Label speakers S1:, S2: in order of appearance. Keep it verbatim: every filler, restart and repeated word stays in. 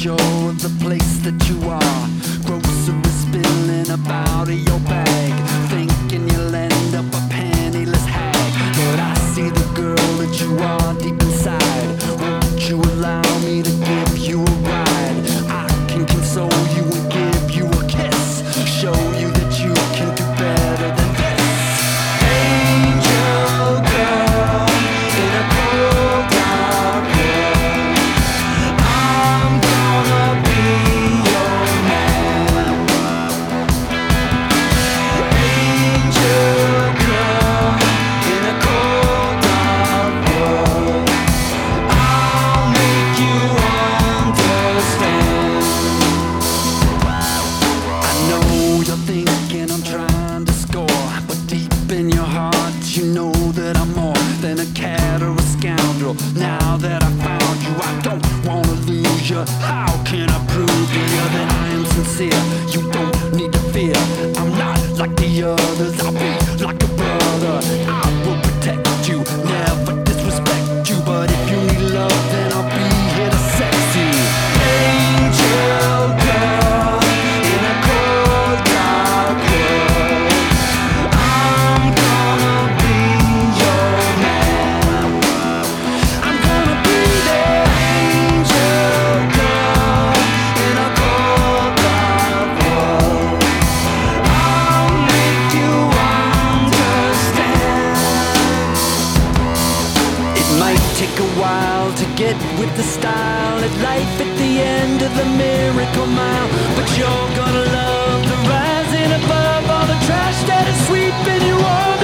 S1: sure of the place that you are. Groceries spilling about of your bag, thinking you'll end up a penniless hag. But I see the girl that you are deep inside. Won't you allow me to give you a ride? I can console you and give you a kiss, show you that you can do better than this. Angel girl in a cold dark world, I'm gonna be your man. Angel girl in a cold dark world, I'll make you understand. I know you're thinking I'm trying to score, but deep in your heart you know that I'm more than a cat or a scoundrel. Now that I found you, I don't wanna lose you. How can I prove to you that I am sincere? You don't need to fear, I'm not like the others. I'll be like a brother, I will protect you, never disrespect you. But if you need love, then I'll be here to sex you. Angel girl in a cold dark world, I'm gonna be your man. I'm gonna be the angel girl in a cold dark world. I'll make you understand. It might take a while to get with the style of life at the end of the miracle mile, but you're gonna love the rising above all the trash that is sweeping you off.